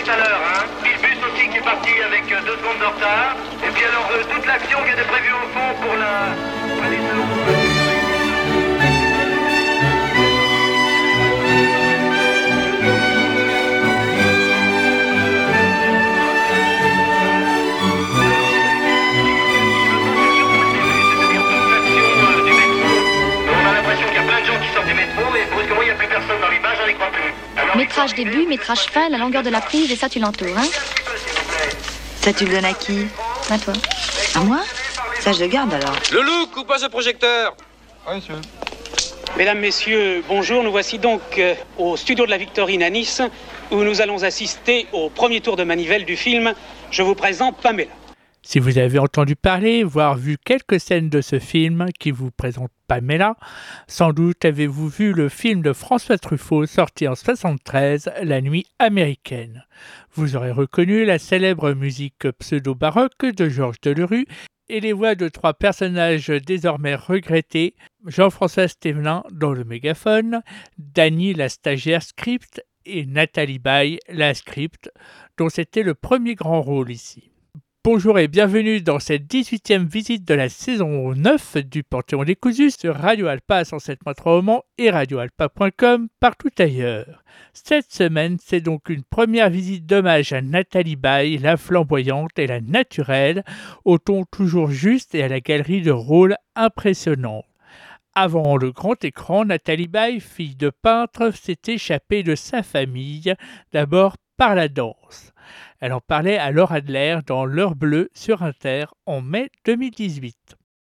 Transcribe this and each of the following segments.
tout à l'heure, hein. Puis le bus aussi qui est parti avec 2 secondes de retard. Et puis alors, toute l'action qui était prévue au fond pour les salons. Métrage début, métrage fin, la longueur de la prise, et ça tu l'entoures, hein? Ça tu le donnes à qui? À toi. À moi? Ça je le garde alors. Loulou, coupe pas ce projecteur. Oui, monsieur. Mesdames, Messieurs, bonjour. Nous voici donc au studio de la Victorine à Nice, où nous allons assister au premier tour de manivelle du film. Je vous présente Pamela. Si vous avez entendu parler, voire vu quelques scènes de ce film qui vous présente Pamela, sans doute avez-vous vu le film de François Truffaut sorti en 1973, La Nuit américaine. Vous aurez reconnu la célèbre musique pseudo-baroque de Georges Delerue et les voix de 3 personnages désormais regrettés, Jean-François Stévelin dans le mégaphone, Dany la stagiaire script et Nathalie Baye la script, dont c'était le premier grand rôle ici. Bonjour et bienvenue dans cette 18e visite de la saison 9 du Panthéon décousu sur Radio Alpa 107.3 au Mans et radioalpa.com partout ailleurs. Cette semaine, c'est donc une première visite d'hommage à Nathalie Baye, la flamboyante et la naturelle, au ton toujours juste et à la galerie de rôles impressionnants. Avant le grand écran, Nathalie Baye, fille de peintre, s'est échappée de sa famille, d'abord par la danse. Elle en parlait à Laure Adler dans L'Heure Bleue sur Inter en mai 2018.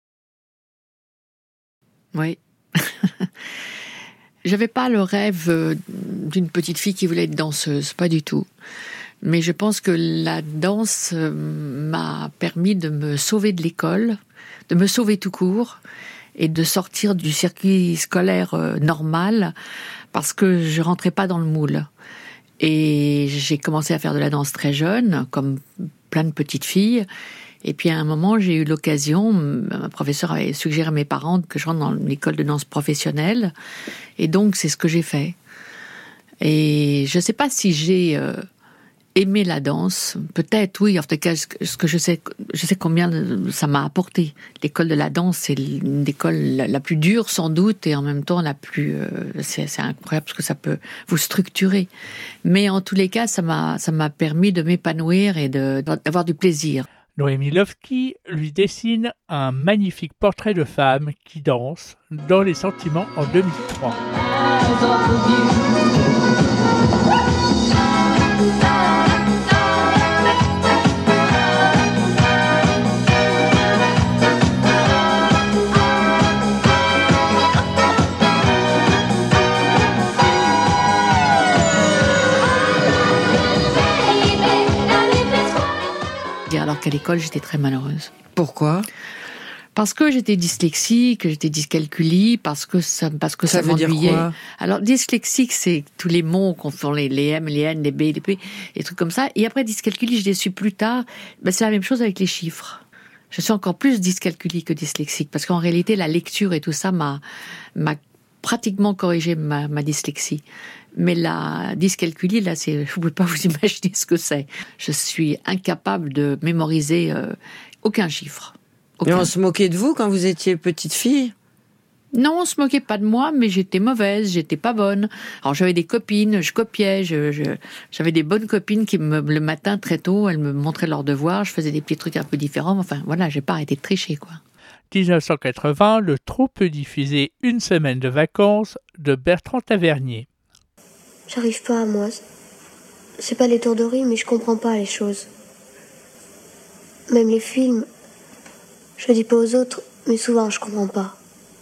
Oui. J'avais pas le rêve d'une petite fille qui voulait être danseuse, pas du tout. Mais je pense que la danse m'a permis de me sauver de l'école, de me sauver tout court et de sortir du circuit scolaire normal parce que je rentrais pas dans le moule. Et j'ai commencé à faire de la danse très jeune, comme plein de petites filles. Et puis à un moment, j'ai eu l'occasion, ma professeure avait suggéré à mes parents que je rentre dans l'école de danse professionnelle. Et donc, c'est ce que j'ai fait. Et je ne sais pas si j'ai aimé la danse. Peut-être, oui. En tout cas, ce que je sais combien ça m'a apporté. L'école de la danse, c'est l'école la plus dure, sans doute, et en même temps la plus... c'est incroyable parce que ça peut vous structurer. Mais en tous les cas, ça m'a permis de m'épanouir et d'avoir du plaisir. Noémie Lovski lui dessine un magnifique portrait de femme qui danse dans Les Sentiments en 2003. Alors qu'à l'école, j'étais très malheureuse. Pourquoi? Parce que j'étais dyslexique, que j'étais dyscalculie, parce que ça veut dire m'ennuyait. quoi? Alors, dyslexique, c'est tous les mots qu'on fait, les M, les N, les B, les P, les trucs comme ça. Et après, dyscalculie, je l'ai su plus tard. Ben, c'est la même chose avec les chiffres. Je suis encore plus dyscalculie que dyslexique, parce qu'en réalité, la lecture et tout ça m'a pratiquement corrigé ma dyslexie. Mais la dyscalculie, là, vous ne pouvez pas vous imaginer ce que c'est. Je suis incapable de mémoriser aucun chiffre. Mais on se moquait de vous quand vous étiez petite fille? Non, on se moquait pas de moi, mais j'étais mauvaise, j'étais pas bonne. Alors j'avais des copines, je copiais, j'avais des bonnes copines qui le matin très tôt, elles me montraient leurs devoirs, je faisais des petits trucs un peu différents. Enfin voilà, j'ai pas arrêté de tricher, quoi. 1980, le trop peut diffuser Une semaine de vacances de Bertrand Tavernier. J'arrive pas à moi. C'est pas l'étourderie, mais je comprends pas les choses. Même les films, je le dis pas aux autres, mais souvent je comprends pas.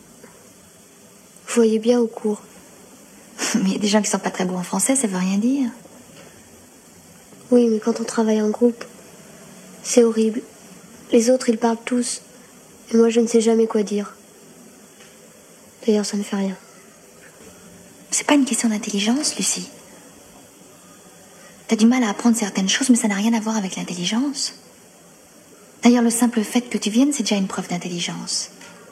Vous voyez bien au cours. Mais il y a des gens qui sont pas très bons en français, ça veut rien dire. Oui, mais quand on travaille en groupe, c'est horrible. Les autres, ils parlent tous, et moi je ne sais jamais quoi dire. D'ailleurs, ça ne fait rien. C'est pas une question d'intelligence, Lucie. T'as du mal à apprendre certaines choses, mais ça n'a rien à voir avec l'intelligence. D'ailleurs, le simple fait que tu viennes, c'est déjà une preuve d'intelligence.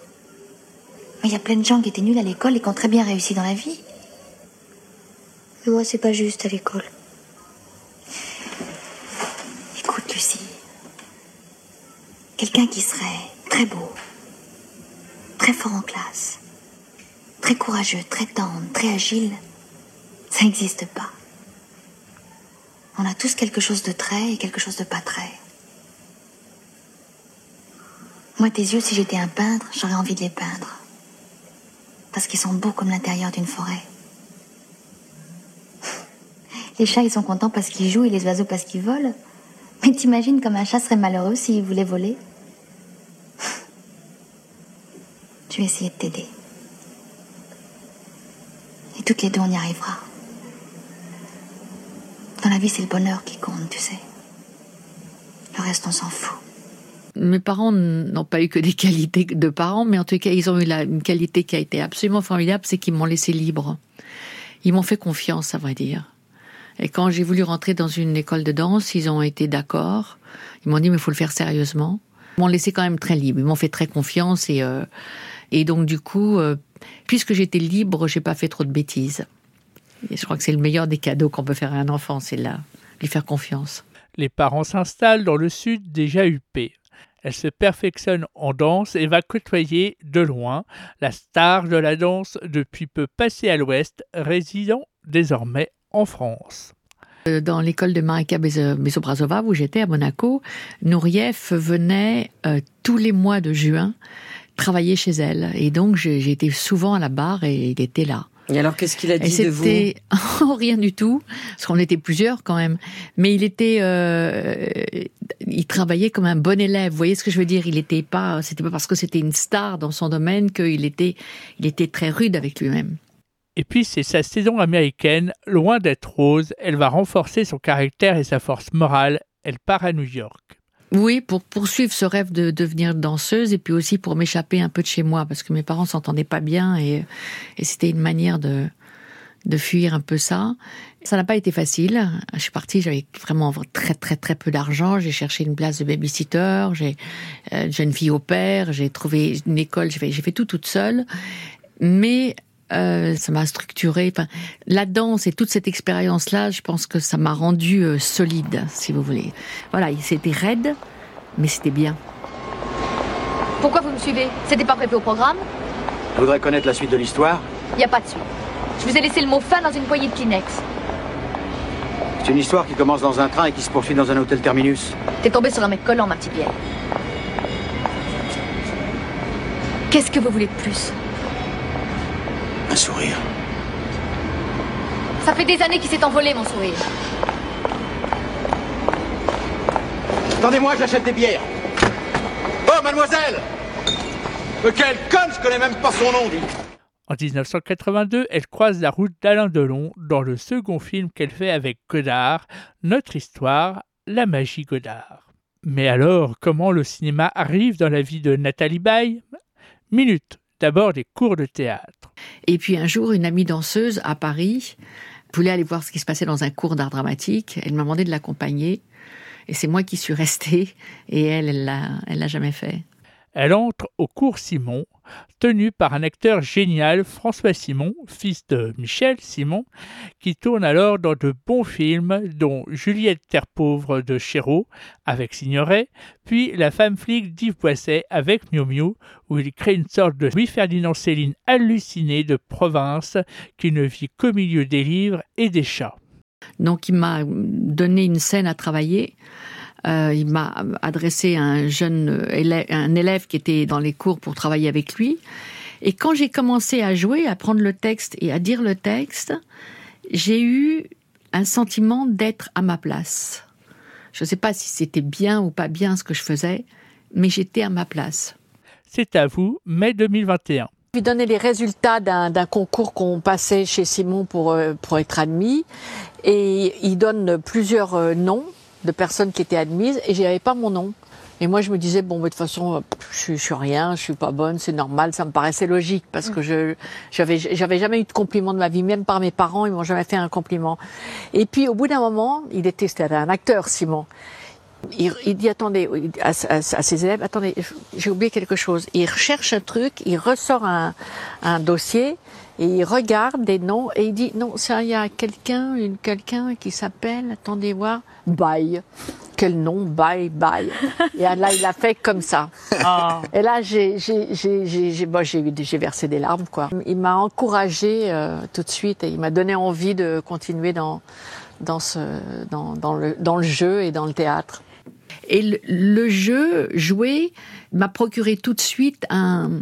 Il y a plein de gens qui étaient nuls à l'école et qui ont très bien réussi dans la vie. Mais moi, c'est pas juste à l'école. quelqu'un qui serait très beau, très fort en classe, très courageux, très tendre, très agile, ça n'existe pas. On a tous quelque chose de très et quelque chose de pas très. Moi, tes yeux, si j'étais un peintre, j'aurais envie de les peindre. Parce qu'ils sont beaux comme l'intérieur d'une forêt. Les chats, ils sont contents parce qu'ils jouent et les oiseaux parce qu'ils volent. Mais t'imagines comme un chat serait malheureux s'il voulait voler? Je vais essayer de t'aider. Et toutes les deux, on y arrivera. Dans la vie, c'est le bonheur qui compte, tu sais. Le reste, on s'en fout. Mes parents n'ont pas eu que des qualités de parents, mais en tout cas, ils ont eu une qualité qui a été absolument formidable, c'est qu'ils m'ont laissé libre. Ils m'ont fait confiance, à vrai dire. Et quand j'ai voulu rentrer dans une école de danse, ils ont été d'accord. Ils m'ont dit, mais il faut le faire sérieusement. Ils m'ont laissé quand même très libre. Ils m'ont fait très confiance. Et donc, du coup, puisque j'étais libre, j'ai pas fait trop de bêtises. Et je crois que c'est le meilleur des cadeaux qu'on peut faire à un enfant, c'est là, lui faire confiance. Les parents s'installent dans le sud des JUP. Elle se perfectionne en danse et va côtoyer de loin la star de la danse depuis peu passée à l'ouest, résidant désormais en France. Dans l'école de Marika Bezobrasova, où j'étais à Monaco, Nureyev venait tous les mois de juin travailler chez elle. Et donc j'ai été souvent à la barre et il était là. Et alors, qu'est-ce qu'il a dit de vous? Rien du tout, parce qu'on était plusieurs quand même. Mais il travaillait comme un bon élève. Vous voyez ce que je veux dire? C'était pas parce que c'était une star dans son domaine qu'il était très rude avec lui-même. Et puis c'est sa saison américaine, loin d'être rose, elle va renforcer son caractère et sa force morale. Elle part à New York. Oui, pour poursuivre ce rêve de devenir danseuse et puis aussi pour m'échapper un peu de chez moi parce que mes parents s'entendaient pas bien et c'était une manière de fuir un peu ça. Ça n'a pas été facile. Je suis partie, j'avais vraiment très très très peu d'argent. J'ai cherché une place de babysitter, j'ai jeune fille au père, j'ai trouvé une école, j'ai fait tout toute seule. Mais ça m'a structurée. Enfin, la danse et toute cette expérience-là, je pense que ça m'a rendue solide, si vous voulez. Voilà, c'était raide, mais c'était bien. Pourquoi vous me suivez? C'était pas prévu au programme? Je voudrais connaître la suite de l'histoire. Y a pas de suite. Je vous ai laissé le mot fin dans une poignée de Kleenex. C'est une histoire qui commence dans un train et qui se poursuit dans un hôtel terminus. T'es tombé sur un mec collant, ma petite vieille. Qu'est-ce que vous voulez de plus? Un sourire. Ça fait des années qu'il s'est envolé, mon sourire. Attendez-moi, j'achète des bières. Oh, mademoiselle! Quelle conne, je connais même pas son nom, lui. En 1982, elle croise la route d'Alain Delon dans le second film qu'elle fait avec Godard, Notre histoire, La magie Godard. Mais alors, comment le cinéma arrive dans la vie de Nathalie Baye? Minute. D'abord des cours de théâtre. Et puis un jour, une amie danseuse à Paris voulait aller voir ce qui se passait dans un cours d'art dramatique. Elle m'a demandé de l'accompagner. Et c'est moi qui suis restée. Et elle l'a jamais fait. Elle entre au cours Simon, tenu par un acteur génial, François Simon, fils de Michel Simon, qui tourne alors dans de bons films, dont Juliette Terre Pauvre de Chéreau, avec Signoret, puis La femme flic d'Yves Boisset avec Miu Miu, où il crée une sorte de Louis-Ferdinand Céline halluciné de province qui ne vit qu'au milieu des livres et des chats. Donc il m'a donné une scène à travailler. Il m'a adressé un élève qui était dans les cours pour travailler avec lui. Et quand j'ai commencé à jouer, à prendre le texte et à dire le texte, j'ai eu un sentiment d'être à ma place. Je ne sais pas si c'était bien ou pas bien ce que je faisais, mais j'étais à ma place. C'est à vous, mai 2021. Je lui donnais les résultats d'un concours qu'on passait chez Simon pour être admis. Et il donne plusieurs noms de personnes qui étaient admises et j'avais pas mon nom. Et moi je me disais bon, mais de toute façon je suis rien, je suis pas bonne, c'est normal, ça me paraissait logique parce que j'avais jamais eu de compliment de ma vie, même par mes parents, ils m'ont jamais fait un compliment. Et puis au bout d'un moment, c'était un acteur, Simon. Il dit attendez à ses élèves, attendez, j'ai oublié quelque chose. Il recherche un truc, il ressort un dossier et il regarde des noms et il dit non, ça il y a quelqu'un qui s'appelle, attendez voir, Baye. quel nom, bye, bye. Et là, il a fait comme ça. Oh. Et là, j'ai versé des larmes, quoi. Il m'a encouragée tout de suite et il m'a donné envie de continuer dans le jeu et dans le théâtre. Et le jeu, jouer, m'a procuré tout de suite un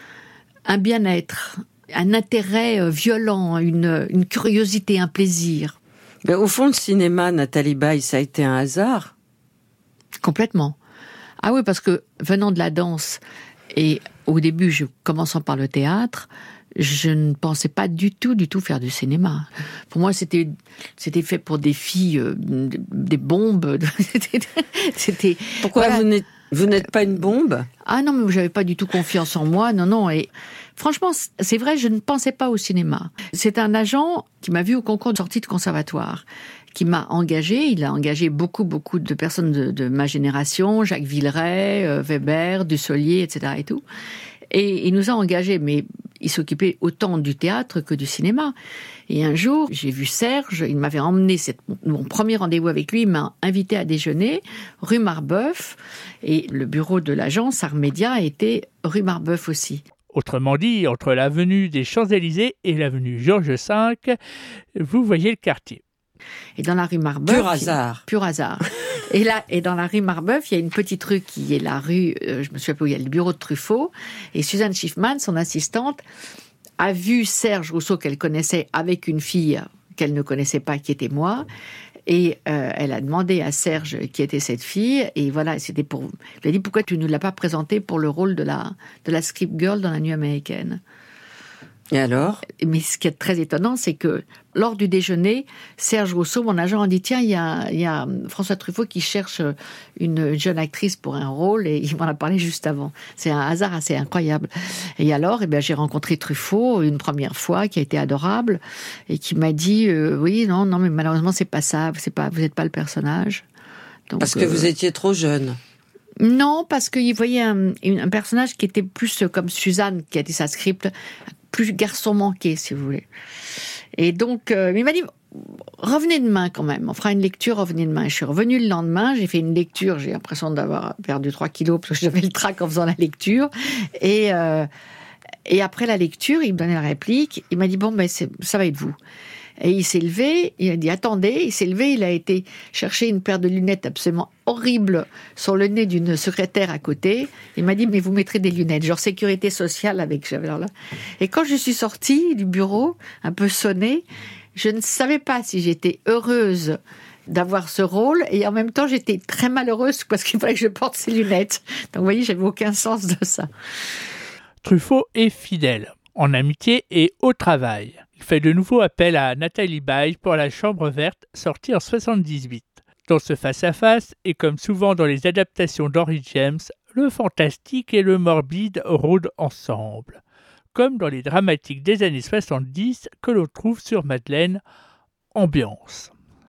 bien-être, un intérêt violent, une curiosité, un plaisir. Mais au fond, le cinéma, Nathalie Baye, ça a été un hasard? Complètement. Ah oui, parce que venant de la danse, et au début, commençant par le théâtre, je ne pensais pas du tout faire du cinéma. Pour moi, c'était fait pour des filles, des bombes. C'était. Pourquoi voilà. Vous n'êtes pas une bombe? Ah non, mais j'avais pas du tout confiance en moi. Non. Et franchement, c'est vrai, je ne pensais pas au cinéma. C'est un agent qui m'a vu au concours de sortie de conservatoire, qui m'a engagée. Il a engagé beaucoup de personnes de ma génération, Jacques Villeray, Weber, Dussolier, etc. et tout. Et il nous a engagés, mais il s'occupait autant du théâtre que du cinéma. Et un jour, j'ai vu Serge, il m'avait emmené, mon premier rendez-vous avec lui, il m'a invité à déjeuner, rue Marbeuf, et le bureau de l'agence Armédia était rue Marbeuf aussi. Autrement dit, entre l'avenue des Champs-Élysées et l'avenue Georges V, vous voyez le quartier. Et dans la rue Marbeuf... Pur hasard. Et dans la rue Marbeuf, il y a une petite rue qui est la rue, je me souviens pas où il y a le bureau de Truffaut, et Suzanne Schiffman, son assistante, a vu Serge Rousseau qu'elle connaissait avec une fille qu'elle ne connaissait pas, qui était moi, et elle a demandé à Serge qui était cette fille, et voilà, elle a dit, pourquoi tu ne l'as pas présentée pour le rôle de la script girl dans La Nuit américaine? Et alors? Mais ce qui est très étonnant, c'est que lors du déjeuner, Serge Rousseau, mon agent, a dit, tiens, il y a François Truffaut qui cherche une jeune actrice pour un rôle, et il m'en a parlé juste avant. C'est un hasard assez incroyable. Et alors, j'ai rencontré Truffaut une première fois, qui a été adorable, et qui m'a dit, oui, non, mais malheureusement, c'est pas ça, vous n'êtes pas le personnage. Donc, parce que vous étiez trop jeune. Non, parce qu'il voyait un personnage qui était plus comme Suzanne, qui a été sa script, plus garçon manqué, si vous voulez. Et donc, il m'a dit, revenez demain quand même, on fera une lecture, revenez demain. Je suis revenue le lendemain, j'ai fait une lecture, j'ai l'impression d'avoir perdu 3 kilos, parce que j'avais le trac en faisant la lecture. Et après la lecture, il me donnait la réplique, il m'a dit, ça va être vous. Et il s'est levé, il a dit attendez, il s'est levé, il a été chercher une paire de lunettes absolument horribles sur le nez d'une secrétaire à côté. Il m'a dit mais vous mettrez des lunettes, genre sécurité sociale avec j'avais là. Et quand je suis sortie du bureau, un peu sonnée, je ne savais pas si j'étais heureuse d'avoir ce rôle et en même temps j'étais très malheureuse parce qu'il fallait que je porte ces lunettes. Donc vous voyez, j'avais aucun sens de ça. Truffaut est fidèle, en amitié et au travail. Il fait de nouveau appel à Nathalie Baye pour La Chambre verte, sortie en 1978. Dans ce face-à-face, et comme souvent dans les adaptations d'Henry James, le fantastique et le morbide rôdent ensemble, comme dans les dramatiques des années 70 que l'on trouve sur Madeleine, Ambiance.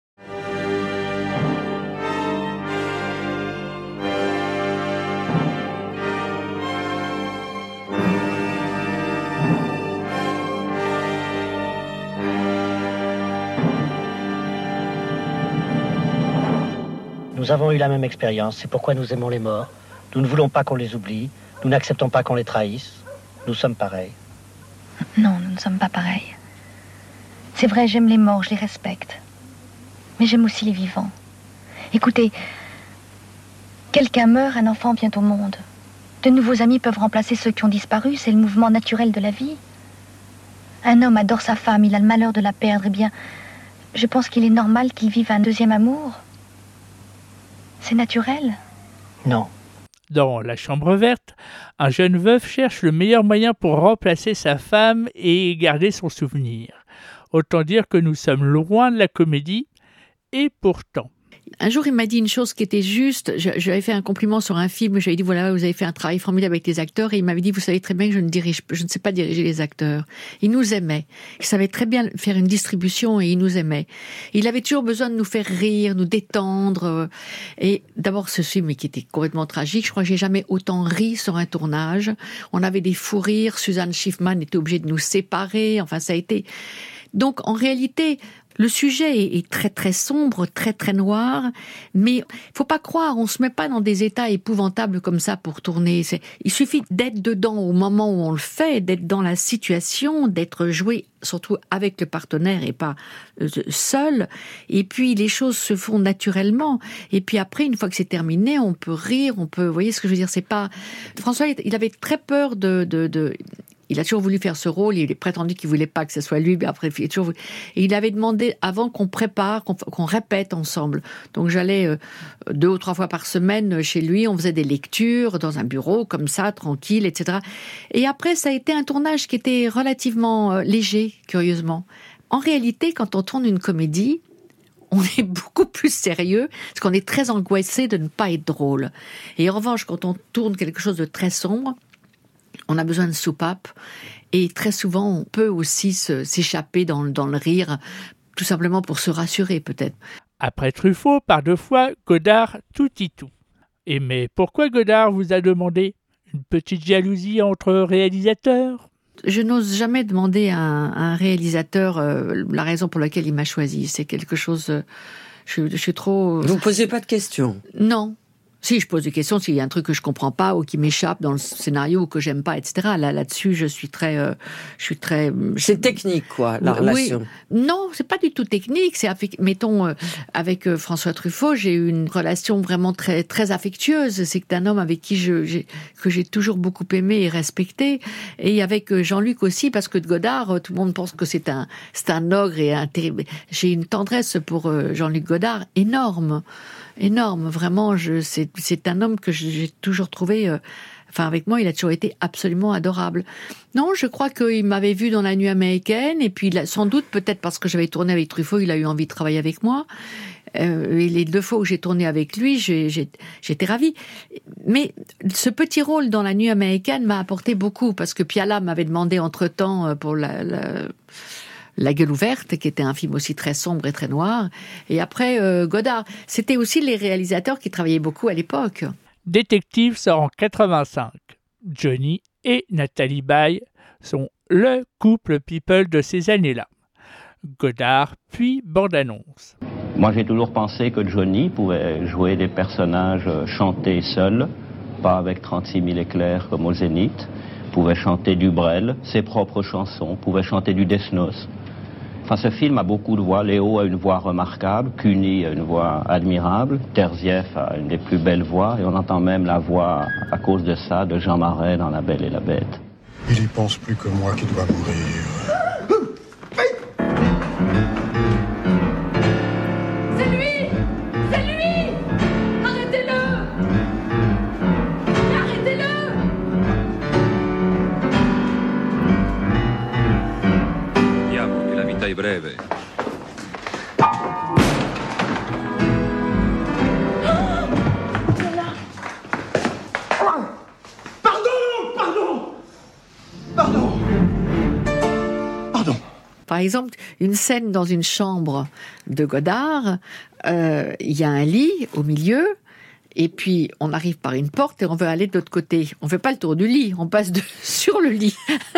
Nous avons eu la même expérience, c'est pourquoi nous aimons les morts. Nous ne voulons pas qu'on les oublie, nous n'acceptons pas qu'on les trahisse. Nous sommes pareils. Non, nous ne sommes pas pareils. C'est vrai, j'aime les morts, je les respecte. Mais j'aime aussi les vivants. Écoutez, quelqu'un meurt, un enfant vient au monde. De nouveaux amis peuvent remplacer ceux qui ont disparu, c'est le mouvement naturel de la vie. Un homme adore sa femme, il a le malheur de la perdre, eh bien, je pense qu'il est normal qu'il vive un deuxième amour. C'est naturel? Non. Dans La Chambre verte, un jeune veuf cherche le meilleur moyen pour remplacer sa femme et garder son souvenir. Autant dire que nous sommes loin de la comédie, et pourtant. Un jour, il m'a dit une chose qui était juste. J'avais fait un compliment sur un film. J'avais dit, voilà, vous avez fait un travail formidable avec les acteurs. Et il m'avait dit, vous savez très bien que je ne sais pas diriger les acteurs. Il nous aimait. Il savait très bien faire une distribution et il nous aimait. Il avait toujours besoin de nous faire rire, nous détendre. Et d'abord, ce film qui était complètement tragique. Je crois que j'ai jamais autant ri sur un tournage. On avait des fous rires. Suzanne Schiffman était obligée de nous séparer. Enfin, ça a été... Donc, en réalité, Le sujet est très très sombre, très très noir, mais faut pas croire, on se met pas dans des états épouvantables comme ça pour tourner. Il suffit d'être dedans au moment où on le fait, d'être dans la situation, d'être joué surtout avec le partenaire et pas seul. Et puis les choses se font naturellement. Et puis après, une fois que c'est terminé, on peut rire, on peut, vous voyez ce que je veux dire, c'est pas. François, il avait très peur il a toujours voulu faire ce rôle, il est prétendu qu'il voulait pas que ce soit lui, mais après, il a toujours voulu. Et il avait demandé avant qu'on prépare, qu'on répète ensemble. Donc j'allais 2 ou 3 fois par semaine chez lui, on faisait des lectures dans un bureau, comme ça, tranquille, etc. Et après, ça a été un tournage qui était relativement léger, curieusement. En réalité, quand on tourne une comédie, on est beaucoup plus sérieux, parce qu'on est très angoissé de ne pas être drôle. Et en revanche, quand on tourne quelque chose de très sombre, on a besoin de soupape, et très souvent on peut aussi s'échapper dans le rire, tout simplement pour se rassurer peut-être. Après Truffaut, par 2 fois, Godard tout y tout. Et mais pourquoi Godard vous a demandé? Une petite jalousie entre réalisateurs? Je n'ose jamais demander à un réalisateur la raison pour laquelle il m'a choisi. C'est quelque chose... Je suis trop... Vous ne posez pas de questions? Non. Si, je pose des questions, s'il y a un truc que je comprends pas ou qui m'échappe dans le scénario ou que j'aime pas, etc. Là-dessus, je suis très... C'est technique, quoi, la relation. Oui. Non, c'est pas du tout technique. C'est, mettons, avec François Truffaut, j'ai eu une relation vraiment très, très affectueuse. C'est un homme avec qui que j'ai toujours beaucoup aimé et respecté. Et avec Jean-Luc aussi, parce que de Godard, tout le monde pense que c'est un ogre et un terrible. J'ai une tendresse pour Jean-Luc Godard énorme. Énorme, vraiment, c'est un homme que j'ai toujours trouvé, avec moi, il a toujours été absolument adorable. Non, je crois qu'il m'avait vu dans La Nuit américaine, et puis sans doute, peut-être parce que j'avais tourné avec Truffaut, il a eu envie de travailler avec moi. Et les 2 fois où j'ai tourné avec lui, j'étais ravie. Mais ce petit rôle dans La Nuit américaine m'a apporté beaucoup, parce que Piala m'avait demandé entre-temps pour La Gueule ouverte, qui était un film aussi très sombre et très noir. Et après, Godard. C'était aussi les réalisateurs qui travaillaient beaucoup à l'époque. Détective sort en 85. Johnny et Nathalie Baye sont le couple people de ces années-là. Godard, puis bande-annonce. Moi, j'ai toujours pensé que Johnny pouvait jouer des personnages chantés seuls, pas avec 36 000 éclairs comme au Zénith. Pouvait chanter du Brel, ses propres chansons, pouvait chanter du Desnos. Enfin, ce film a beaucoup de voix. Léo a une voix remarquable, Cuny a une voix admirable, Terzieff a une des plus belles voix, et on entend même la voix, à cause de ça, de Jean Marais dans La Belle et la Bête. Il y pense plus que moi qui dois mourir. C'est lui! C'est lui! Arrêtez-le! Arrêtez-le! Vediamo che la vita è breve. Par exemple, une scène dans une chambre de Godard, il y a un lit au milieu, et puis on arrive par une porte et on veut aller de l'autre côté. On ne fait pas le tour du lit, on passe sur le lit.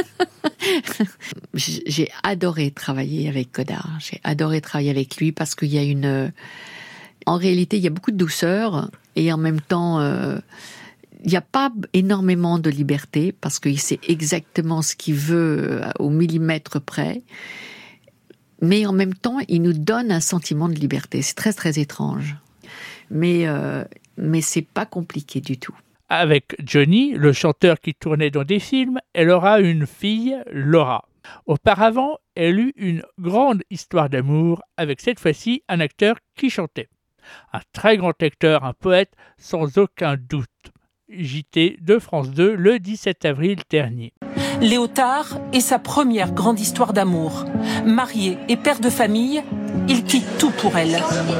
J'ai adoré travailler avec Godard, j'ai adoré travailler avec lui parce qu'il y a en réalité, il y a beaucoup de douceur et en même temps... il n'y a pas énormément de liberté parce qu'il sait exactement ce qu'il veut au millimètre près. Mais en même temps, il nous donne un sentiment de liberté. C'est très, très étrange. Mais c'est pas compliqué du tout. Avec Johnny, le chanteur qui tournait dans des films, elle aura une fille, Laura. Auparavant, elle eut une grande histoire d'amour avec cette fois-ci un acteur qui chantait. Un très grand acteur, un poète, sans aucun doute. JT de France 2 le 17 avril dernier. Léotard est sa première grande histoire d'amour. Marié et père de famille, il quitte tout pour elle.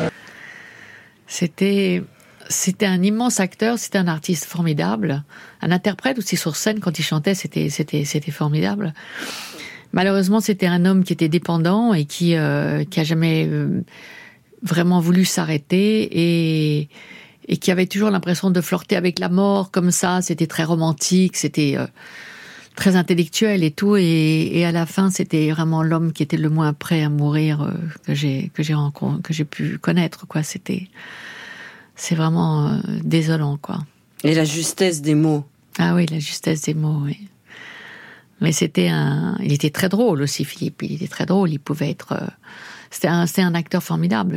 C'était un immense acteur, c'était un artiste formidable, un interprète aussi sur scène quand il chantait, c'était formidable. Malheureusement, c'était un homme qui était dépendant et qui a jamais vraiment voulu s'arrêter et qui avait toujours l'impression de flirter avec la mort comme ça. C'était très romantique, c'était très intellectuel et tout, et à la fin, c'était vraiment l'homme qui était le moins prêt à mourir que j'ai pu connaître, quoi. C'est vraiment désolant, quoi. Et la justesse des mots. Ah oui, la justesse des mots, oui. Mais il était très drôle aussi, Philippe. Il était très drôle. Il pouvait être, c'était un acteur formidable.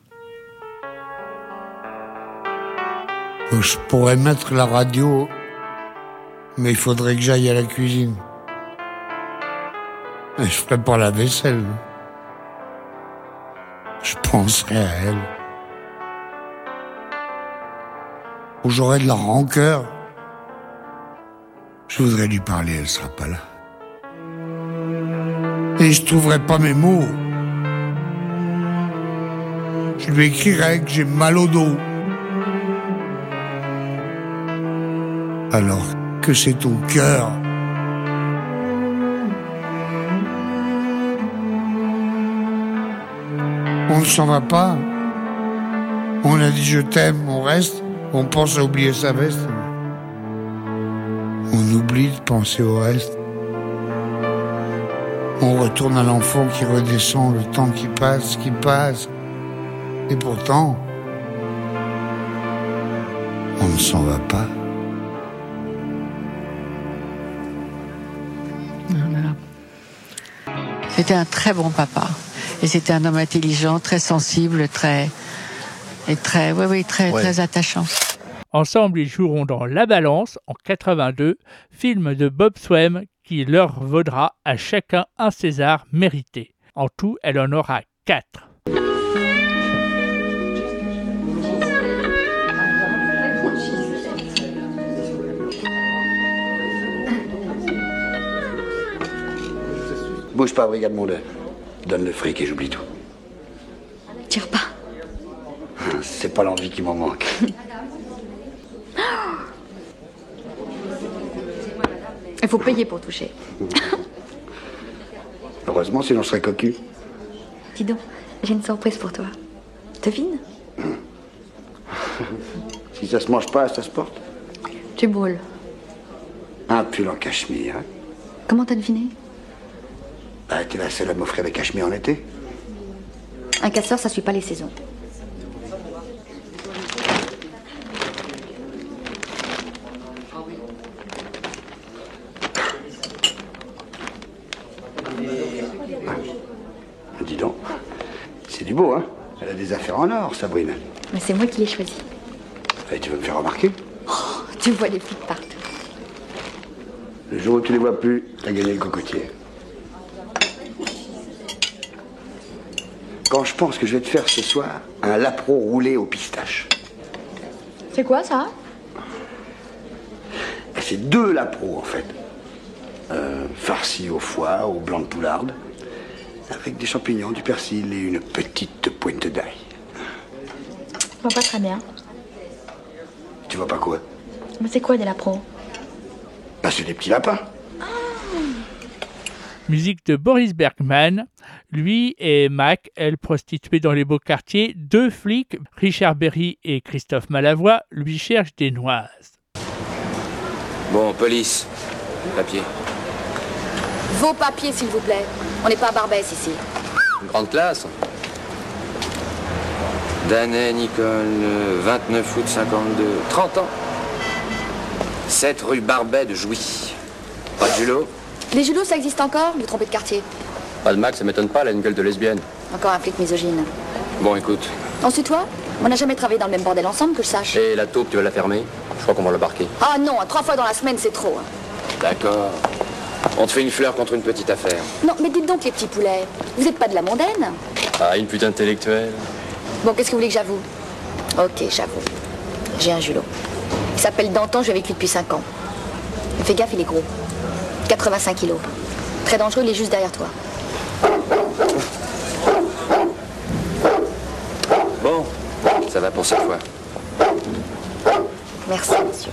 Je pourrais mettre la radio, mais il faudrait que j'aille à la cuisine. Et je ferais pas la vaisselle. Je penserais à elle. Où j'aurais de la rancœur. Je voudrais lui parler, elle sera pas là. Et je trouverais pas mes mots. Je lui écrirais que j'ai mal au dos. Alors que c'est au cœur. On ne s'en va pas. On a dit je t'aime, on reste. On pense à oublier sa veste. On oublie de penser au reste. On retourne à l'enfant qui redescend, le temps qui passe. Et pourtant, on ne s'en va pas. C'était un très bon papa. Et c'était un homme intelligent, très sensible, très attachant. Ensemble, ils joueront dans La Balance en 82, film de Bob Swaim qui leur vaudra à chacun un César mérité. En tout, elle en aura 4. Bouge pas, brigade Mondet. Donne le fric et j'oublie tout. Tire pas. C'est pas l'envie qui m'en manque. Il faut payer pour toucher. Heureusement, sinon je serais cocu. Dis donc, j'ai une surprise pour toi. Devine. Si ça se mange pas, ça se porte. Tu brûles. Un pull en cachemire. Hein. Comment t'as deviné? Bah, t'es la seule à m'offrir des cachemires en été. Un casseur, ça suit pas les saisons. Dis donc, c'est du beau, hein? Elle a des affaires en or, Sabrine. Mais c'est moi qui l'ai choisi. Et tu veux me faire remarquer? Oh, tu vois les flics partout. Le jour où tu les vois plus, t'as gagné le cocotier. Quand je pense que je vais te faire ce soir un lapro roulé au pistache. C'est quoi ça? C'est 2 lapros en fait. Farci au foie, au blanc de poularde, avec des champignons, du persil et une petite pointe d'ail. Je vois pas très bien. Tu vois pas quoi? Mais c'est quoi des lapros? Bah c'est des petits lapins. Musique de Boris Bergman. Lui et Mac, elle prostituée dans les beaux quartiers, 2 flics, Richard Berry et Christophe Malavoie, lui cherchent des noises. Bon, police. Papier. Vos papiers, s'il vous plaît. On n'est pas à Barbès ici. Une grande classe. Danay, Nicole, 29 août 52, 30 ans. 7 rue Barbet de Jouy. Pas de Julot? Les julots, ça existe encore? Vous trompez de quartier. Pas de Mac, ça m'étonne pas, elle a une gueule de lesbienne. Encore un flic misogyne. Bon, écoute. On se tutoie? On n'a jamais travaillé dans le même bordel ensemble, que je sache. Et la taupe, tu vas la fermer? Je crois qu'on va l'embarquer. Ah non, 3 fois dans la semaine, c'est trop. D'accord. On te fait une fleur contre une petite affaire. Non, mais dites donc, les petits poulets, vous n'êtes pas de la mondaine? Ah, une pute intellectuelle. Bon, qu'est-ce que vous voulez que j'avoue? Ok, j'avoue. J'ai un julot. Il s'appelle Danton, je suis avec lui depuis 5 ans. Fais gaffe, il est gros. 85 kilos. Très dangereux, il est juste derrière toi. Bon, ça va pour cette fois. Merci, monsieur.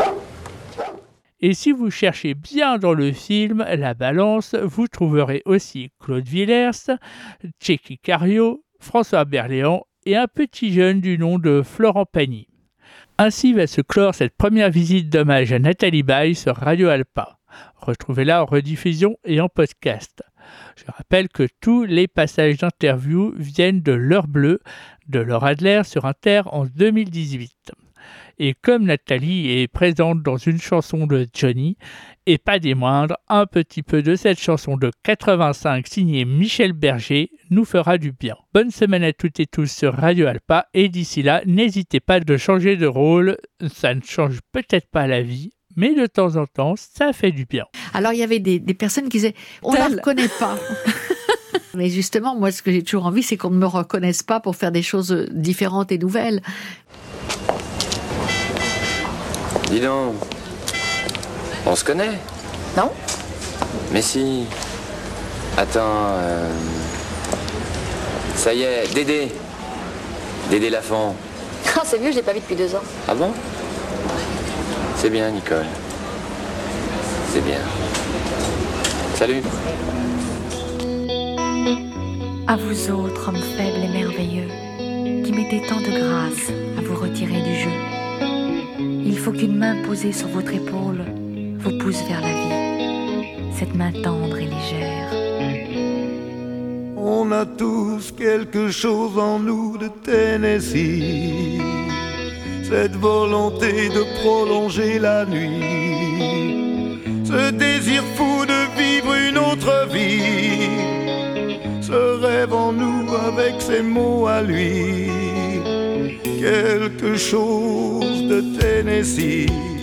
Et si vous cherchez bien dans le film La Balance, vous trouverez aussi Claude Villers, Tchéky Cario, François Berléand et un petit jeune du nom de Florent Pagny. Ainsi va se clore cette première visite d'hommage à Nathalie Baye sur Radio Alpa. Retrouvez-la en rediffusion et en podcast. Je rappelle que tous les passages d'interview viennent de L'Heure Bleue de Laure Adler sur Inter en 2018. Et comme Nathalie est présente dans une chanson de Johnny, et pas des moindres, un petit peu de cette chanson de 85 signée Michel Berger nous fera du bien. Bonne semaine à toutes et tous sur Radio Alpa, et d'ici là, n'hésitez pas de changer de rôle, ça ne change peut-être pas la vie, mais de temps en temps, ça fait du bien. Alors, il y avait des personnes qui disaient « on ne la reconnaît pas ». Mais justement, moi, ce que j'ai toujours envie, c'est qu'on ne me reconnaisse pas pour faire des choses différentes et nouvelles. Dis donc, on se connaît? Non. Mais si. Attends, ça y est, Dédé Lafont. Oh, c'est vieux, je l'ai pas vu depuis 2 ans. Ah bon? C'est bien, Nicole. C'est bien. Salut. À vous autres, hommes faibles et merveilleux, qui mettez tant de grâce à vous retirer du jeu, il faut qu'une main posée sur votre épaule vous pousse vers la vie, cette main tendre et légère. On a tous quelque chose en nous de Tennessee, cette volonté de prolonger la nuit, ce désir fou de vivre une autre vie, ce rêve en nous avec ses mots à lui, quelque chose de Tennessee.